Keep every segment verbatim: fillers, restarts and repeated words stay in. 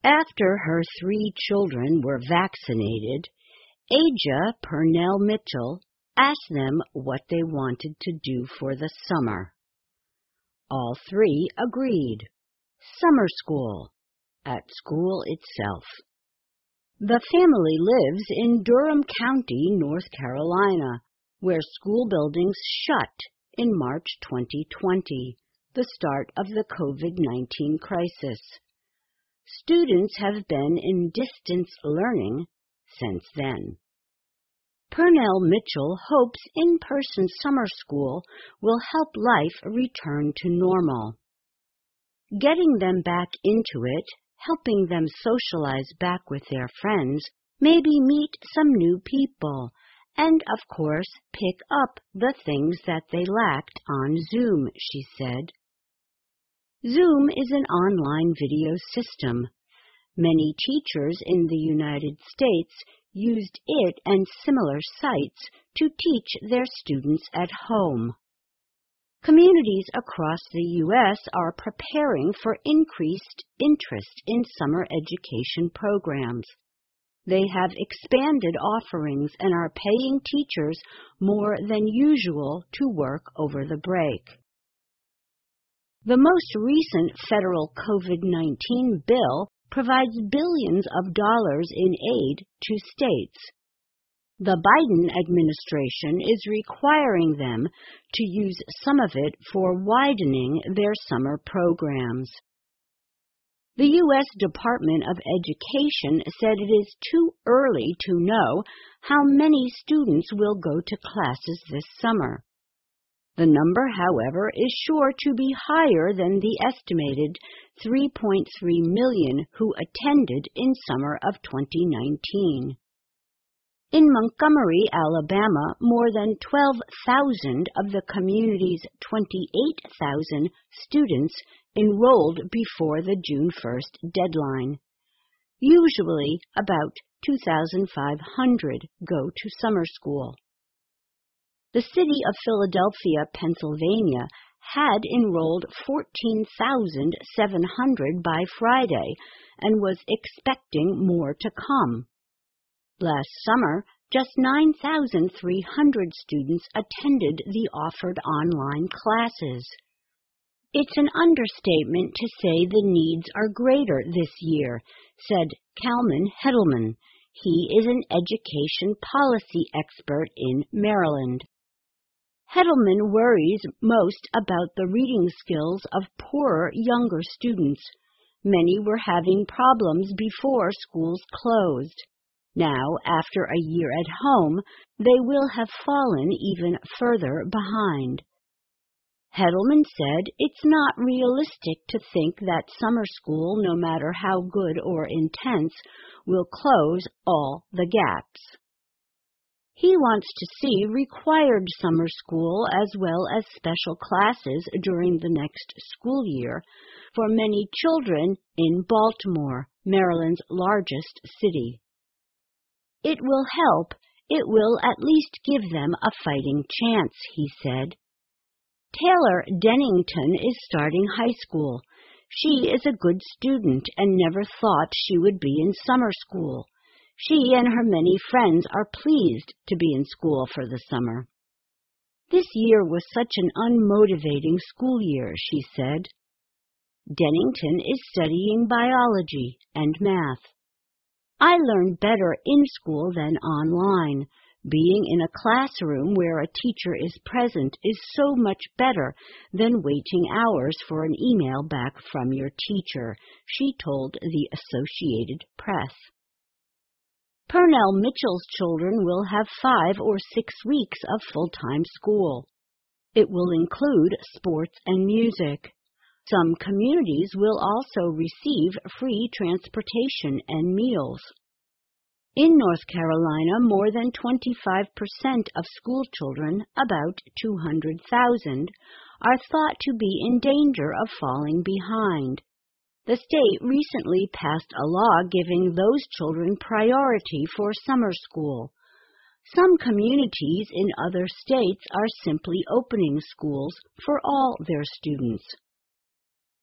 After her three children were vaccinated, Aja Purnell Mitchell asked them what they wanted to do for the summer. All three agreed. Summer school, at school itself. The family lives in Durham County, North Carolina, where school buildings shut in March twenty twenty, the start of the COVID nineteen crisis. Students have been in distance learning since then. Purnell Mitchell hopes in-person summer school will help life return to normal. Getting them back into it, helping them socialize back with their friends, maybe meet some new people, and, of course, pick up the things that they lacked on Zoom, she said. Zoom is an online video system. Many teachers in the United States used it and similar sites to teach their students at home. Communities across the U S are preparing for increased interest in summer education programs. They have expanded offerings and are paying teachers more than usual to work over the break. The most recent federal COVID nineteen bill provides billions of dollars in aid to states. The Biden administration is requiring them to use some of it for widening their summer programs. The U S Department of Education said it is too early to know how many students will go to classes this summer. The number, however, is sure to be higher than the estimated three point three million who attended in summer of twenty nineteen. In Montgomery, Alabama, more than twelve thousand of the community's twenty-eight thousand students enrolled before the June first deadline. Usually, about two thousand five hundred go to summer school. The city of Philadelphia, Pennsylvania, had enrolled fourteen thousand seven hundred by Friday and was expecting more to come. Last summer, just nine thousand three hundred students attended the offered online classes. It's an understatement to say the needs are greater this year, said Kalman Heddleman. He is an education policy expert in Maryland. Heddleman worries most about the reading skills of poorer younger students. Many were having problems before schools closed. Now, after a year at home, they will have fallen even further behind. Heddleman said it's not realistic to think that summer school, no matter how good or intense, will close all the gaps. He wants to see required summer school as well as special classes during the next school year for many children in Baltimore, Maryland's largest city. It will help. It will at least give them a fighting chance, he said. Taylor Dennington is starting high school. She is a good student and never thought she would be in summer school. She and her many friends are pleased to be in school for the summer. This year was such an unmotivating school year, she said. Dennington is studying biology and math. I learned better in school than online. Being in a classroom where a teacher is present is so much better than waiting hours for an email back from your teacher, she told the Associated Press. Purnell Mitchell's children will have five or six weeks of full-time school. It will include sports and music. Some communities will also receive free transportation and meals. In North Carolina, more than twenty-five percent of school children, about two hundred thousand, are thought to be in danger of falling behind. The state recently passed a law giving those children priority for summer school. Some communities in other states are simply opening schools for all their students.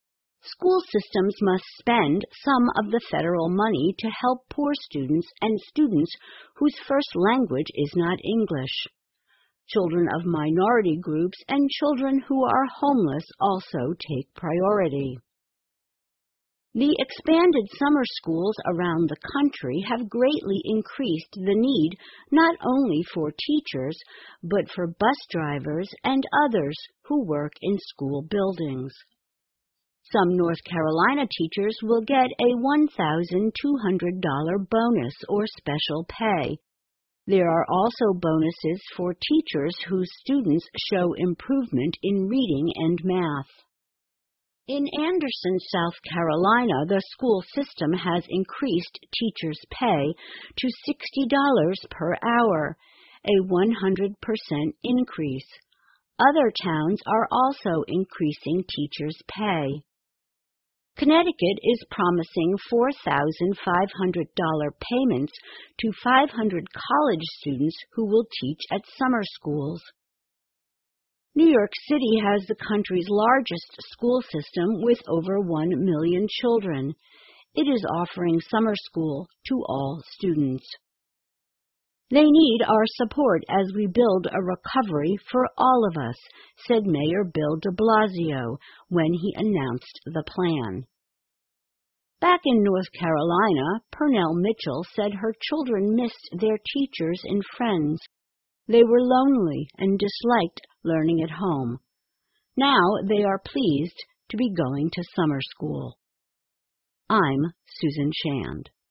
School systems must spend some of the federal money to help poor students and students whose first language is not English. Children of minority groups and children who are homeless also take priority. The expanded summer schools around the country have greatly increased the need not only for teachers, but for bus drivers and others who work in school buildings. Some North Carolina teachers will get a one thousand two hundred dollars bonus or special pay. There are also bonuses for teachers whose students show improvement in reading and math. In Anderson, South Carolina, the school system has increased teachers' pay to sixty dollars per hour, a one hundred percent increase. Other towns are also increasing teachers' pay. Connecticut is promising four thousand five hundred dollars payments to five hundred college students who will teach at summer schools. New York City has the country's largest school system with over one million children. It is offering summer school to all students. They need our support as we build a recovery for all of us, said Mayor Bill de Blasio when he announced the plan. Back in North Carolina, Pernell Mitchell said her children missed their teachers and friends. They were lonely and disliked learning at home. Now they are pleased to be going to summer school. I'm Susan Shand.